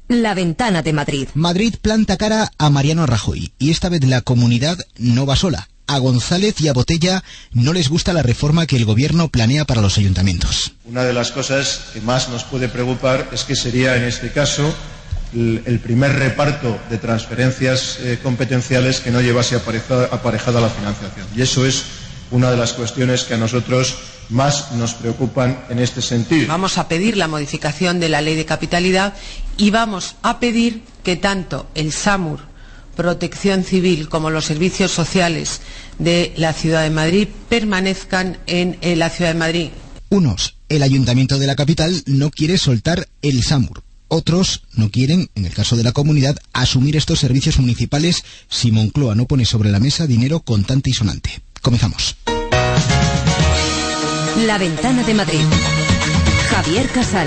La Ventana de Madrid. Madrid planta cara a Mariano Rajoy y esta vez la comunidad no va sola. A González y a Botella no les gusta la reforma que el gobierno planea para los ayuntamientos. Una de las cosas que más nos puede preocupar es que sería en este caso el primer reparto de transferencias competenciales que no llevase aparejada la financiación. Y eso es una de las cuestiones que a nosotros más nos preocupan en este sentido. Vamos a pedir la modificación de la ley de capitalidad y vamos a pedir que tanto el SAMUR, Protección Civil, como los servicios sociales de la Ciudad de Madrid permanezcan en la Ciudad de Madrid. Unos, el Ayuntamiento de la capital no quiere soltar el SAMUR. Otros no quieren, en el caso de la comunidad, asumir estos servicios municipales si Moncloa no pone sobre la mesa dinero contante y sonante. Comenzamos. La Ventana de Madrid. Javier Casal.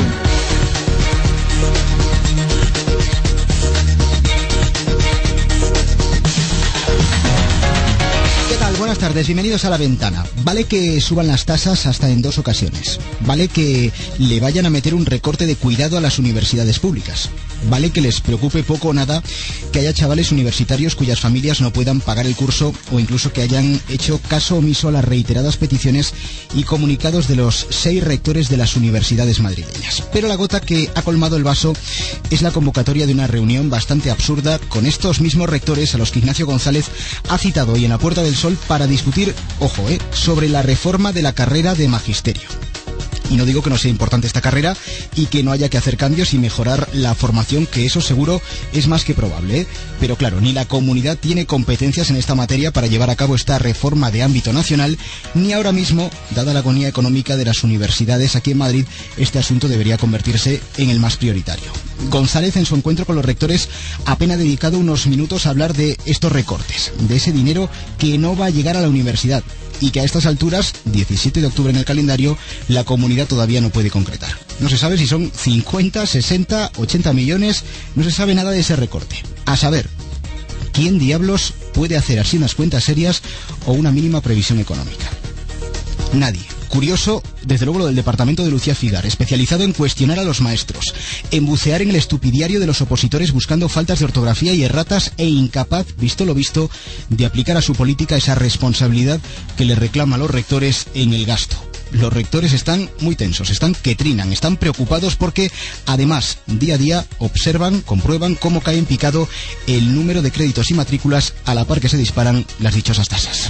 Buenas tardes, bienvenidos a La Ventana. Vale que suban las tasas hasta en 2 ocasiones. Vale que le vayan a meter un recorte de cuidado a las universidades públicas. Vale que les preocupe poco o nada que haya chavales universitarios cuyas familias no puedan pagar el curso o incluso que hayan hecho caso omiso a las reiteradas peticiones y comunicados de los 6 rectores de las universidades madrileñas. Pero la gota que ha colmado el vaso es la convocatoria de una reunión bastante absurda con estos mismos rectores a los que Ignacio González ha citado hoy en la Puerta del Sol para discutir, ojo, sobre la reforma de la carrera de magisterio. Y no digo que no sea importante esta carrera y que no haya que hacer cambios y mejorar la formación, que eso seguro es más que probable, pero claro, ni la comunidad tiene competencias en esta materia para llevar a cabo esta reforma de ámbito nacional, ni ahora mismo, dada la agonía económica de las universidades aquí en Madrid, este asunto debería convertirse en el más prioritario. González, en su encuentro con los rectores, apenas ha dedicado unos minutos a hablar de estos recortes, de ese dinero que no va a llegar a la universidad y que a estas alturas, 17 de octubre en el calendario, la comunidad todavía no puede concretar. No se sabe si son 50, 60, 80 millones, no se sabe nada de ese recorte. A saber, ¿quién diablos puede hacer así unas cuentas serias o una mínima previsión económica? Nadie. Curioso, desde luego, lo del departamento de Lucía Figar, especializado en cuestionar a los maestros, en bucear en el estupidiario de los opositores buscando faltas de ortografía y erratas e incapaz, visto lo visto, de aplicar a su política esa responsabilidad que le reclama a los rectores en el gasto. Los rectores están muy tensos, están que trinan, están preocupados porque, además, día a día observan, comprueban cómo cae en picado el número de créditos y matrículas a la par que se disparan las dichosas tasas.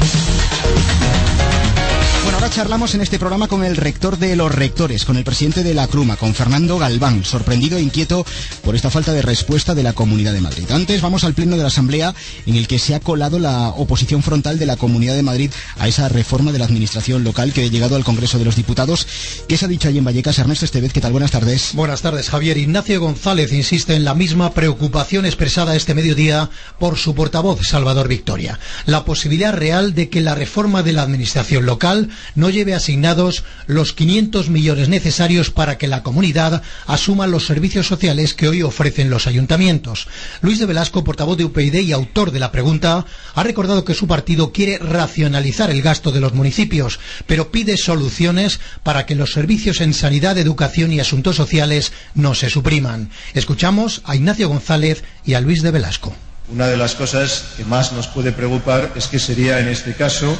Bueno, ahora charlamos en este programa con el rector de los rectores, con el presidente de la CRUMA, con Fernando Galván, sorprendido e inquieto por esta falta de respuesta de la Comunidad de Madrid. Antes vamos al pleno de la Asamblea, en el que se ha colado la oposición frontal de la Comunidad de Madrid a esa reforma de la administración local que ha llegado al Congreso de los Diputados. ¿Qué se ha dicho allí en Vallecas? Ernesto Estevez, ¿qué tal? Buenas tardes. Buenas tardes, Javier. Ignacio González insiste en la misma preocupación expresada este mediodía por su portavoz, Salvador Victoria. La posibilidad real de que la reforma de la administración local no lleve asignados los 500 millones necesarios para que la comunidad asuma los servicios sociales que hoy ofrecen los ayuntamientos. Luis de Velasco, portavoz de UPyD y autor de la pregunta, ha recordado que su partido quiere racionalizar el gasto de los municipios, pero pide soluciones para que los servicios en sanidad, educación y asuntos sociales no se supriman. Escuchamos a Ignacio González y a Luis de Velasco. Una de las cosas que más nos puede preocupar es que sería en este caso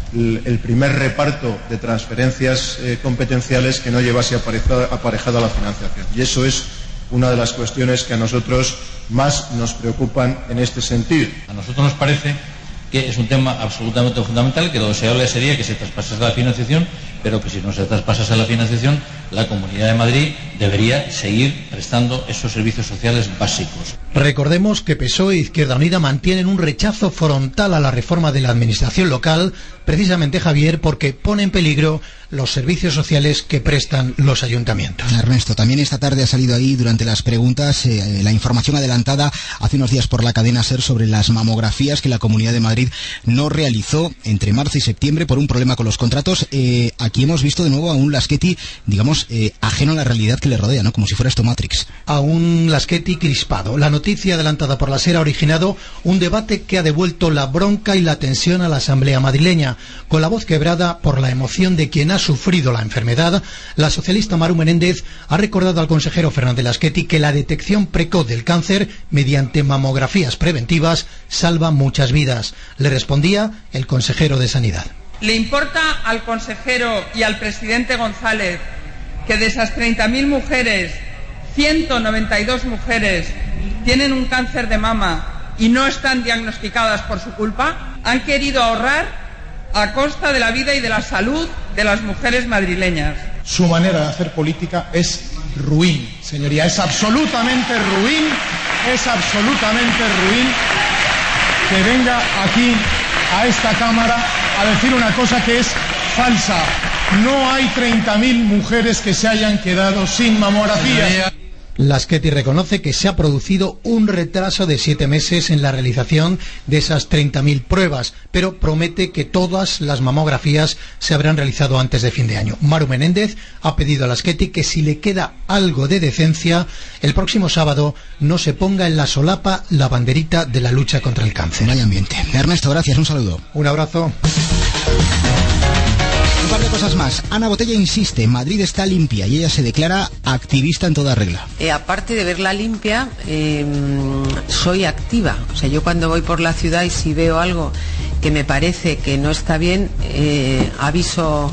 el primer reparto de transferencias competenciales que no llevase aparejada la financiación. Y eso es una de las cuestiones que a nosotros más nos preocupan en este sentido. A nosotros nos parece que es un tema absolutamente fundamental, que lo deseable sería que se traspasase la financiación, pero que si no se traspasase la financiación, la Comunidad de Madrid debería seguir prestando esos servicios sociales básicos. Recordemos que PSOE e Izquierda Unida mantienen un rechazo frontal a la reforma de la administración local, precisamente, Javier, porque pone en peligro los servicios sociales que prestan los ayuntamientos. Ernesto, también esta tarde ha salido ahí durante las preguntas la información adelantada hace unos días por la cadena SER sobre las mamografías que la Comunidad de Madrid no realizó entre marzo y septiembre por un problema con los contratos. Aquí hemos visto de nuevo a un Laschetti, digamos, ajeno a la realidad que le rodea, ¿no? Como si fuera esto Matrix. A un Laschetti crispado. La noticia adelantada por la SER ha originado un debate que ha devuelto la bronca y la tensión a la Asamblea madrileña, con la voz quebrada por la emoción de quien ha ha sufrido la enfermedad, la socialista Maru Menéndez ha recordado al consejero Fernández Laschetti que la detección precoz del cáncer mediante mamografías preventivas salva muchas vidas. Le respondía el consejero de Sanidad. ¿Le importa al consejero y al presidente González que de esas 30.000 mujeres, 192 mujeres tienen un cáncer de mama y no están diagnosticadas por su culpa? Han querido ahorrar a costa de la vida y de la salud de las mujeres madrileñas. Su manera de hacer política es ruin, señoría, es absolutamente ruin que venga aquí a esta Cámara a decir una cosa que es falsa. No hay 30.000 mujeres que se hayan quedado sin mamografía. Laschetti reconoce que se ha producido un retraso de 7 meses en la realización de esas 30.000 pruebas, pero promete que todas las mamografías se habrán realizado antes de fin de año. Maru Menéndez ha pedido a Laschetti que si le queda algo de decencia, el próximo sábado no se ponga en la solapa la banderita de la lucha contra el cáncer. Vaya ambiente. Ernesto, gracias, un saludo. Un abrazo. Un par de cosas más. Ana Botella insiste, Madrid está limpia y ella se declara activista en toda regla. Aparte de verla limpia, soy activa. O sea, yo cuando voy por la ciudad y si veo algo que me parece que no está bien, aviso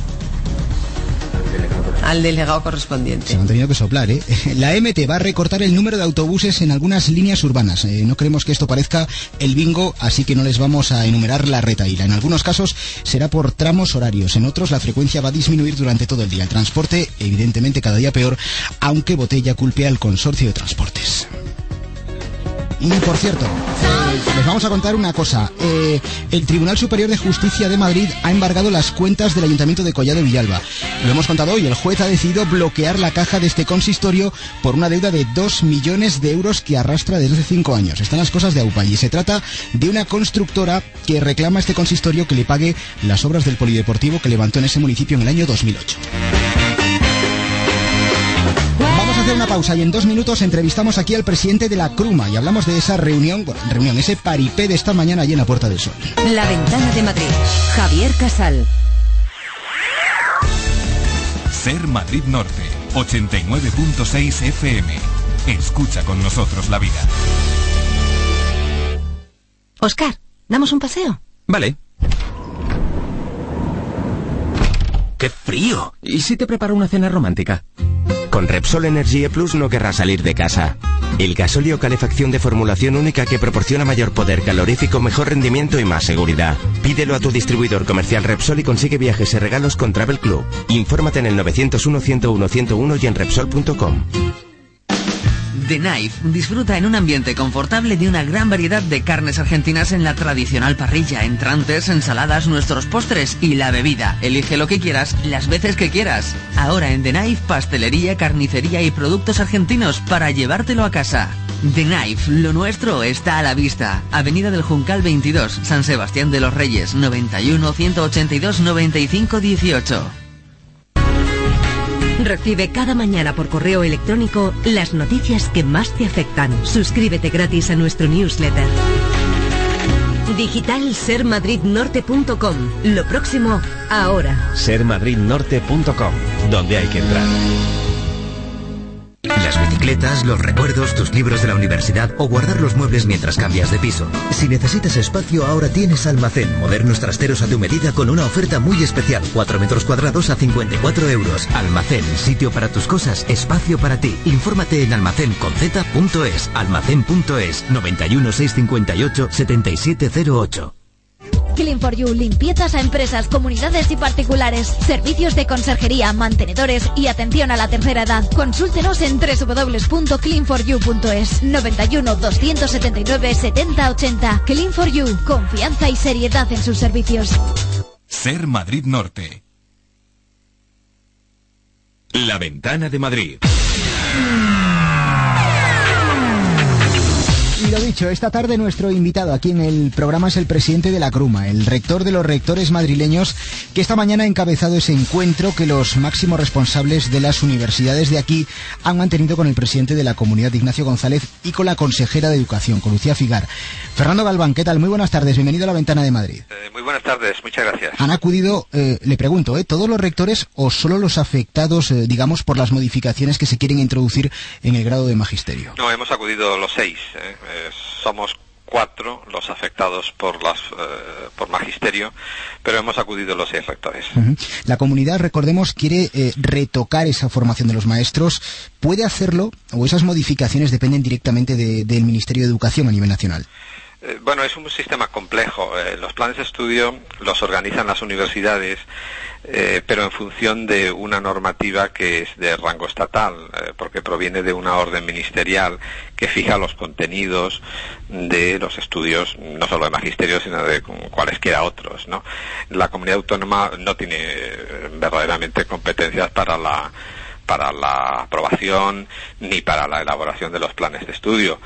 al delegado correspondiente. Se han tenido que soplar, ¿eh? La MT va a recortar el número de autobuses en algunas líneas urbanas. No queremos que esto parezca el bingo, así que no les vamos a enumerar la retahíla. En algunos casos será por tramos horarios, en otros la frecuencia va a disminuir durante todo el día. El transporte, evidentemente, cada día peor, aunque Botella culpe al consorcio de transportes. Y por cierto, les vamos a contar una cosa. El Tribunal Superior de Justicia de Madrid ha embargado las cuentas del Ayuntamiento de Collado Villalba. Lo hemos contado hoy. El juez ha decidido bloquear la caja de este consistorio por una deuda de 2 millones de euros que arrastra desde hace 5 años. Están las cosas de AUPA y se trata de una constructora que reclama a este consistorio que le pague las obras del polideportivo que levantó en ese municipio en el año 2008. Vamos a hacer una pausa y en 2 minutos entrevistamos aquí al presidente de la Cruma y hablamos de esa reunión, ese paripé de esta mañana allí en la Puerta del Sol. La Ventana de Madrid. Javier Casal. Ser Madrid Norte, 89.6 FM. Escucha con nosotros la vida. Oscar, ¿damos un paseo? Vale. ¡Qué frío! ¿Y si te preparo una cena romántica? Con Repsol Energie Plus no querrás salir de casa. El gasóleo calefacción de formulación única que proporciona mayor poder calorífico, mejor rendimiento y más seguridad. Pídelo a tu distribuidor comercial Repsol y consigue viajes y regalos con Travel Club. Infórmate en el 901-101-101 y en Repsol.com. The Knife disfruta en un ambiente confortable de una gran variedad de carnes argentinas en la tradicional parrilla, entrantes, ensaladas, nuestros postres y la bebida. Elige lo que quieras, las veces que quieras. Ahora en The Knife, pastelería, carnicería y productos argentinos para llevártelo a casa. The Knife, lo nuestro está a la vista. Avenida del Juncal 22, San Sebastián de los Reyes, 91 182 95 18. Recibe cada mañana por correo electrónico las noticias que más te afectan. Suscríbete gratis a nuestro newsletter. Digital sermadridnorte.com. Lo próximo, ahora. sermadridnorte.com, donde hay que entrar. Las bicicletas, los recuerdos, tus libros de la universidad o guardar los muebles mientras cambias de piso. Si necesitas espacio, ahora tienes Almacén. Modernos trasteros a tu medida con una oferta muy especial. 4 metros cuadrados a 54 euros. Almacén, sitio para tus cosas, espacio para ti. Infórmate en almacenconz.es. Almacén.es, 91 658 7708. Clean for You, limpiezas a empresas, comunidades y particulares, servicios de conserjería, mantenedores y atención a la tercera edad. Consúltenos en www.cleanforyou.es. 91 279 70 80. Clean for You, confianza y seriedad en sus servicios. Ser Madrid Norte. La Ventana de Madrid. Y lo dicho. dicho, esta tarde nuestro invitado aquí en el programa es el presidente de la CRUMA, el rector de los rectores madrileños, que esta mañana ha encabezado ese encuentro que los máximos responsables de las universidades de aquí han mantenido con el presidente de la comunidad, Ignacio González, y con la consejera de Educación, con Lucía Figar. Fernando Galván, ¿qué tal? Muy buenas tardes, bienvenido a La Ventana de Madrid. Muy buenas tardes, muchas gracias. Han acudido, le pregunto, ¿todos los rectores o solo los afectados, digamos, por las modificaciones que se quieren introducir en el grado de magisterio? No, hemos acudido los 6. Somos 4 los afectados por magisterio, pero hemos acudido los 6 rectores. La comunidad, recordemos, quiere retocar esa formación de los maestros. ¿Puede hacerlo o esas modificaciones dependen directamente del Ministerio de Educación a nivel nacional? Bueno, es un sistema complejo. Los planes de estudio los organizan las universidades, pero en función de una normativa que es de rango estatal, porque proviene de una orden ministerial que fija los contenidos de los estudios, no solo de magisterio, sino de cualesquiera otros, ¿no? La comunidad autónoma no tiene verdaderamente competencias para la aprobación ni para la elaboración de los planes de estudio.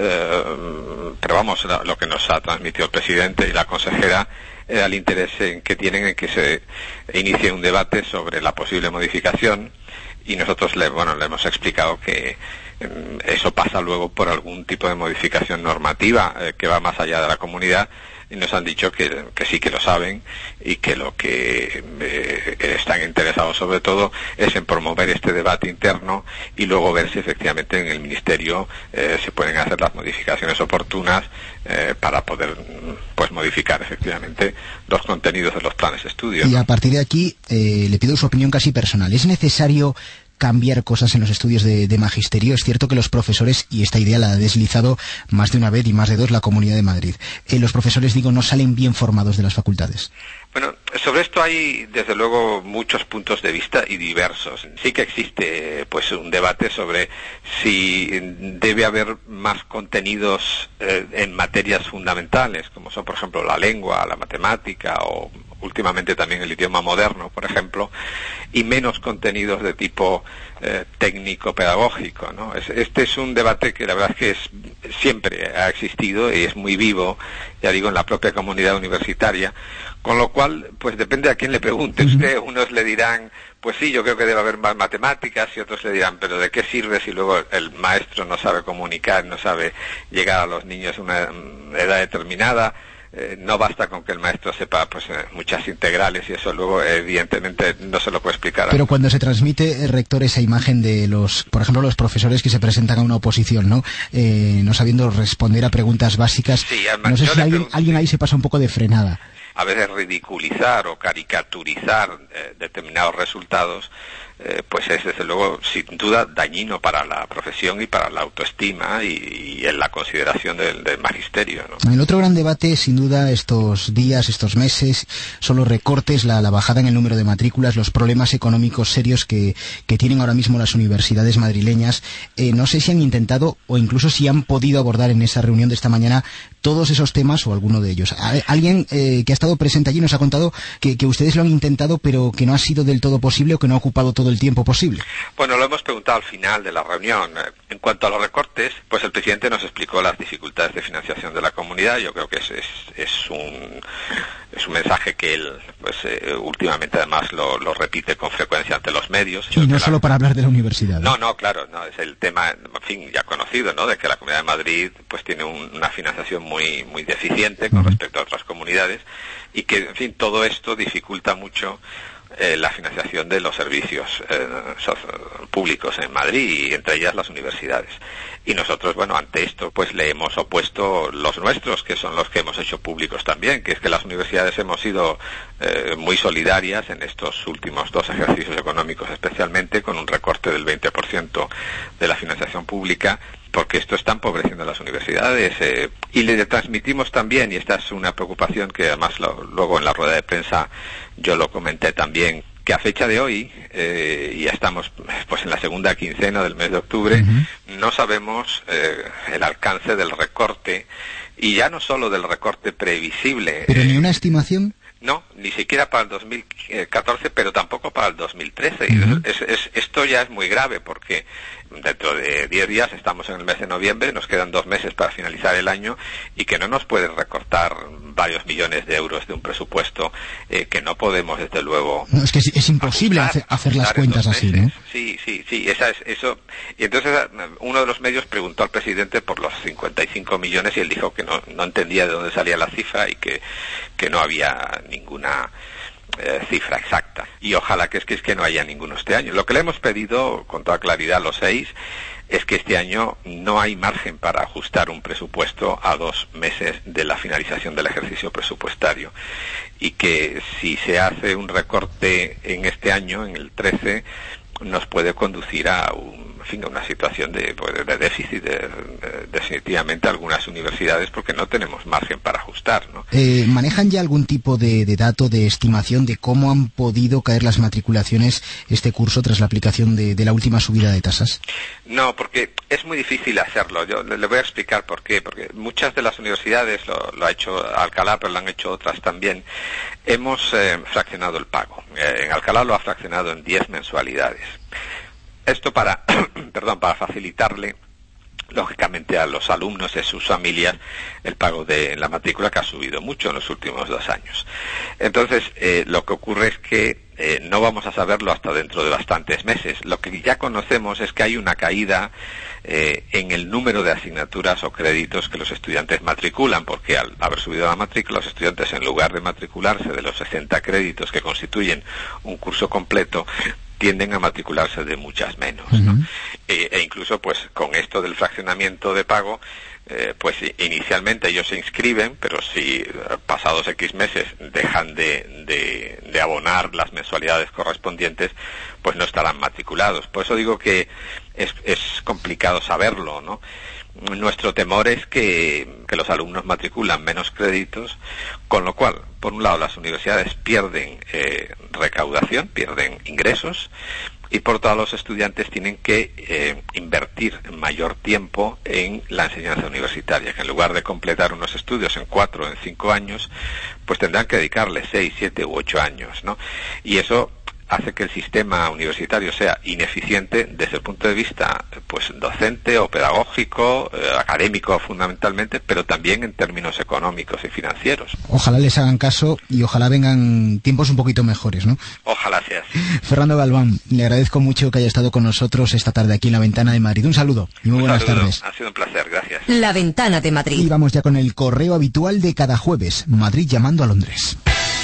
Pero vamos, lo que nos ha transmitido el presidente y la consejera era el interés que tienen en que se inicie un debate sobre la posible modificación, y nosotros le hemos explicado que eso pasa luego por algún tipo de modificación normativa que va más allá de la comunidad, y nos han dicho que sí que lo saben y que lo que están interesados sobre todo es en promover este debate interno y luego ver si efectivamente en el Ministerio se pueden hacer las modificaciones oportunas para poder modificar efectivamente los contenidos de los planes de estudio. Y a partir de aquí le pido su opinión casi personal. ¿Es necesario cambiar cosas en los estudios de magisterio? Es cierto que los profesores, y esta idea la ha deslizado más de una vez y más de dos la Comunidad de Madrid, los profesores, no salen bien formados de las facultades. Bueno, sobre esto hay desde luego muchos puntos de vista y diversos. Sí que existe un debate sobre si debe haber más contenidos en materias fundamentales, como son por ejemplo la lengua, la matemática o últimamente también el idioma moderno, por ejemplo, y menos contenidos de tipo técnico-pedagógico, ¿no? Este es un debate que la verdad es que siempre ha existido y es muy vivo, ya digo, en la propia comunidad universitaria, con lo cual, depende a quién le pregunte usted. Unos le dirán, pues sí, yo creo que debe haber más matemáticas, y otros le dirán, pero ¿de qué sirve si luego el maestro no sabe comunicar, no sabe llegar a los niños a una edad determinada? No basta con que el maestro sepa muchas integrales, y eso luego evidentemente no se lo puede explicar. Pero cuando se transmite, rector, esa imagen de por ejemplo, los profesores que se presentan a una oposición, no sabiendo responder a preguntas básicas, sí, no sé si alguien ahí se pasa un poco de frenada. A veces ridiculizar o caricaturizar determinados resultados, es desde luego sin duda dañino para la profesión y para la autoestima y en la consideración del magisterio, ¿no? El otro gran debate, sin duda, estos días, estos meses, son los recortes, la bajada en el número de matrículas, los problemas económicos serios que tienen ahora mismo las universidades madrileñas. No sé si han intentado o incluso si han podido abordar en esa reunión de esta mañana todos esos temas o alguno de ellos. Alguien que ha estado presente allí nos ha contado que ustedes lo han intentado, pero que no ha sido del todo posible o que no ha ocupado todo el tiempo posible. Bueno, lo hemos preguntado al final de la reunión. En cuanto a los recortes, el presidente nos explicó las dificultades de financiación de la comunidad. Yo creo que es un mensaje que él últimamente además lo repite con frecuencia ante los medios. Y no solo para hablar de la universidad. No, claro, es el tema, ya conocido, ¿no?, de que la Comunidad de Madrid tiene una financiación muy muy deficiente con respecto a otras comunidades, y que, todo esto dificulta mucho la financiación de los servicios públicos en Madrid, y entre ellas las universidades. Y nosotros, ante esto, le hemos opuesto los nuestros, que son los que hemos hecho públicos también, que es que las universidades hemos sido muy solidarias en estos últimos 2 ejercicios económicos, especialmente con un recorte del 20% de la financiación pública, porque esto está empobreciendo a las universidades, y le transmitimos también, y esta es una preocupación que además luego en la rueda de prensa yo lo comenté también, que a fecha de hoy, y ya estamos en la segunda quincena del mes de octubre, no sabemos el alcance del recorte, y ya no solo del recorte previsible. ¿Pero ni una estimación? No, ni siquiera para el 2014, pero tampoco para el 2013. Esto ya es muy grave, porque dentro de 10 días estamos en el mes de noviembre, nos quedan 2 meses para finalizar el año y que no nos pueden recortar varios millones de euros de un presupuesto que no podemos, desde luego... No, es que es imposible hacer las cuentas así, ¿no? Sí, eso. Y entonces uno de los medios preguntó al presidente por los 55 millones y él dijo que no entendía de dónde salía la cifra y que no había ninguna cifra exacta. Y ojalá que no haya ninguno este año. Lo que le hemos pedido con toda claridad a los 6 es que este año no hay margen para ajustar un presupuesto a 2 meses de la finalización del ejercicio presupuestario, y que si se hace un recorte en este año, en el 13, nos puede conducir a una situación de déficit definitivamente algunas universidades, porque no tenemos margen para ajustar, ¿no? ¿Manejan ya algún tipo de dato, de estimación de cómo han podido caer las matriculaciones este curso tras la aplicación de la última subida de tasas? No, porque es muy difícil hacerlo. Yo le voy a explicar por qué. Porque muchas de las universidades, lo ha hecho Alcalá, pero lo han hecho otras también, hemos fraccionado el pago. En Alcalá lo ha fraccionado en 10 mensualidades. Esto para facilitarle, lógicamente, a los alumnos y a sus familias el pago de la matrícula, que ha subido mucho en los últimos 2 años. Entonces, lo que ocurre es que no vamos a saberlo hasta dentro de bastantes meses. Lo que ya conocemos es que hay una caída en el número de asignaturas o créditos que los estudiantes matriculan, porque al haber subido la matrícula, los estudiantes, en lugar de matricularse de los 60 créditos que constituyen un curso completo, tienden a matricularse de muchas menos, ¿no? E incluso, pues, con esto del fraccionamiento de pago, pues inicialmente ellos se inscriben, pero si pasados X meses dejan de abonar las mensualidades correspondientes, pues no estarán matriculados. Por eso digo que es complicado saberlo, ¿no? Nuestro temor es que los alumnos matriculan menos créditos, con lo cual, por un lado, las universidades pierden recaudación, pierden ingresos, y por otro lado, los estudiantes tienen que invertir mayor tiempo en la enseñanza universitaria, que en lugar de completar unos estudios en 4 o en 5 años, pues tendrán que dedicarle 6, 7 u 8 años, ¿no? Y eso hace que el sistema universitario sea ineficiente desde el punto de vista, pues, docente o pedagógico, académico fundamentalmente, pero también en términos económicos y financieros. Ojalá les hagan caso y ojalá vengan tiempos un poquito mejores, ¿no? Ojalá sea así. Fernando Galván, le agradezco mucho que haya estado con nosotros esta tarde aquí en La Ventana de Madrid. Un saludo y muy buenas tardes. Ha sido un placer, gracias. La Ventana de Madrid. Y vamos ya con el correo habitual de cada jueves, Madrid llamando a Londres.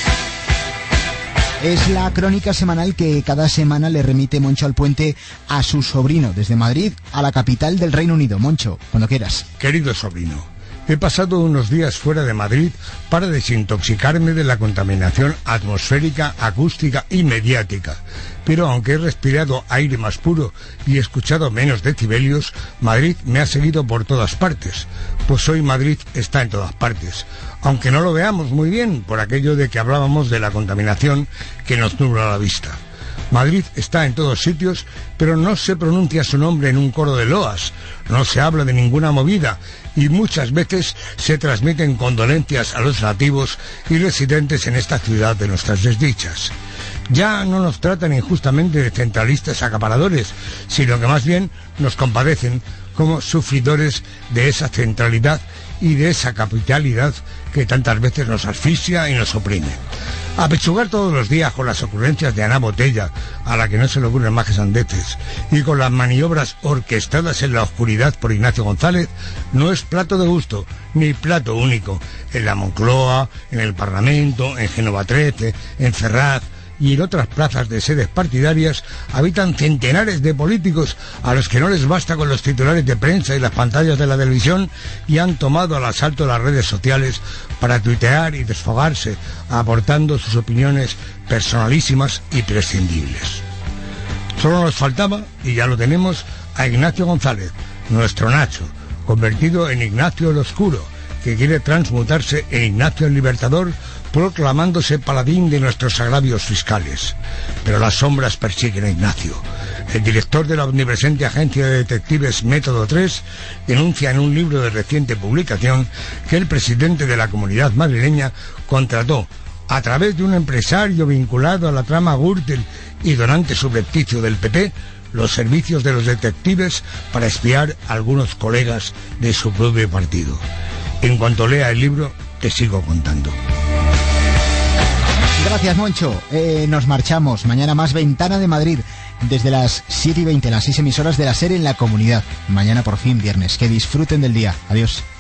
Es la crónica semanal que cada semana le remite Moncho Alpuente a su sobrino desde Madrid a la capital del Reino Unido. Moncho, cuando quieras. Querido sobrino, he pasado unos días fuera de Madrid para desintoxicarme de la contaminación atmosférica, acústica y mediática. Pero aunque he respirado aire más puro y he escuchado menos decibelios, Madrid me ha seguido por todas partes. Pues hoy Madrid está en todas partes, aunque no lo veamos muy bien por aquello de que hablábamos de la contaminación que nos nubla la vista. Madrid está en todos sitios, pero no se pronuncia su nombre en un coro de loas, no se habla de ninguna movida y muchas veces se transmiten condolencias a los nativos y residentes en esta ciudad de nuestras desdichas. Ya no nos tratan injustamente de centralistas acaparadores, sino que más bien nos compadecen como sufridores de esa centralidad y de esa capitalidad que tantas veces nos asfixia y nos oprime. Apechugar todos los días con las ocurrencias de Ana Botella, a la que no se le ocurren más que sandeces, y con las maniobras orquestadas en la oscuridad por Ignacio González, no es plato de gusto, ni plato único. En la Moncloa, en el Parlamento, en Génova 13, en Ferraz y en otras plazas de sedes partidarias habitan centenares de políticos a los que no les basta con los titulares de prensa y las pantallas de la televisión y han tomado al asalto las redes sociales para tuitear y desfogarse, aportando sus opiniones personalísimas y prescindibles. Solo nos faltaba, y ya lo tenemos, a Ignacio González, nuestro Nacho, convertido en Ignacio el Oscuro, que quiere transmutarse en Ignacio el Libertador, proclamándose paladín de nuestros agravios fiscales. Pero las sombras persiguen a Ignacio. El director de la omnipresente agencia de detectives Método 3 denuncia en un libro de reciente publicación que el presidente de la Comunidad madrileña contrató, a través de un empresario vinculado a la trama Gürtel y donante subrepticio del PP, los servicios de los detectives para espiar a algunos colegas de su propio partido. En cuanto lea el libro, te sigo contando. Gracias, Moncho. Nos marchamos. Mañana más Ventana de Madrid, desde las 7:20, las 6 emisoras de la SER en la comunidad. Mañana por fin viernes. Que disfruten del día. Adiós.